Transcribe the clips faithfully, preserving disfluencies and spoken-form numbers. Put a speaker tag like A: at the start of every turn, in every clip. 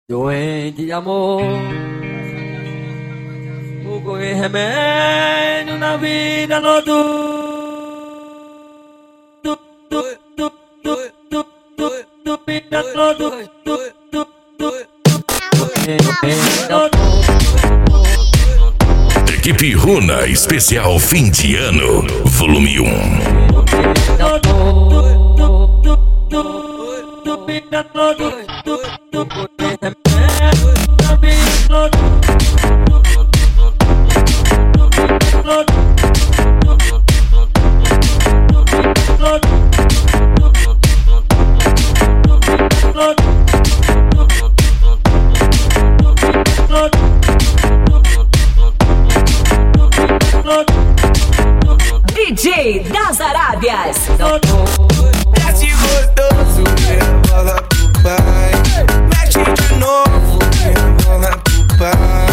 A: Doente de amor, vou correr remédio na vida noturna.
B: Equipe Runa Especial Fim de Ano, Volume um.
C: D J das Arábias.
D: Desce gostoso, rebola pro pai. Mexe de novo, rebola pro pai.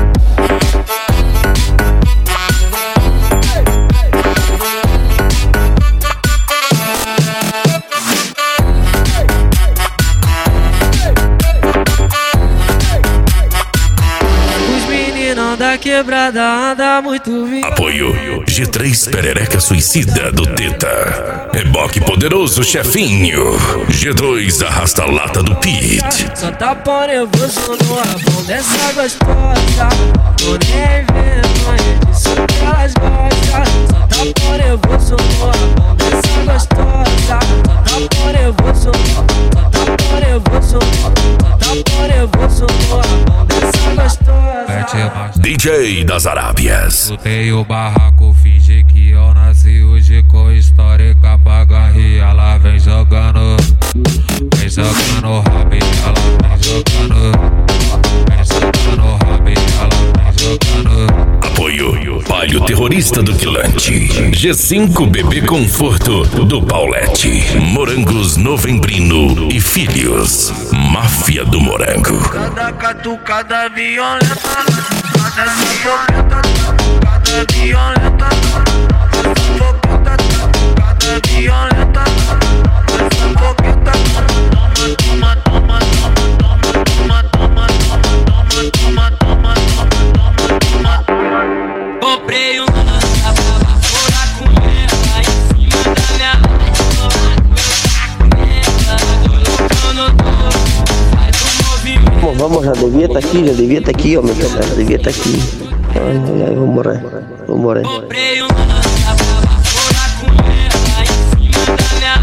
A: Os meninos da quebrada andam muito vindo.
B: Apoio G três Perereca Suicida do Teta. Reboque Poderoso Chefinho. G dois Arrasta-Lata do Pete.
A: Só tá por nervoso no rabão dessa gostosa. Tô nem vergonha disso que elas gostam. Só tá por nervoso no rabão dessa gostosa. Só tá por nervoso, só tá por nervoso, só tá por nervoso no rabão dessa gostosa.
B: D J das Arábias.
E: Lutei o barraco, fingi que eu nasci hoje com histórica pra garrir. Ela vem jogando, vem jogando rabi, ela vem jogando, vem jogando rabi, ela vem jogando.
B: Apoio Palio Terrorista do Quilante. G cinco Bebê Conforto do Paulette. Morangos Novembrino e Filhos. Máfia do Morango.
D: Cada catucada violenta, cada safocada, cada violenta, cada safocada, cada violenta, cada safocada. Toma, toma, toma, toma, toma, toma, toma, toma, toma, toma, toma, toma.
A: Comprei um lança pra furar com ela em cima da minha
F: Bom, vamos, já devia estar aqui, já devia estar aqui, ó, meu cara, já devia estar aqui. Ai, ai, vou morrer, vou morrer.
A: Comprei um lança pra furar com ela em cima da minha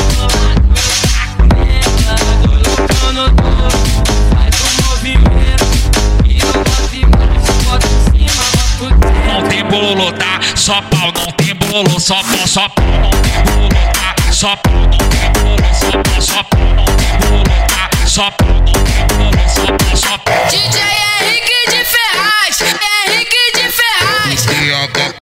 A: colocando tudo, faz um movimento e eu boto embaixo, boto em cima, boto dentro.
G: Não tem bololô, tá? Só pau, não tem bololô, só pau, só pau, não tem bololô, tá? Só pau, não tem bololô, só pau, só pau, não tem bololô, tá? Só pau.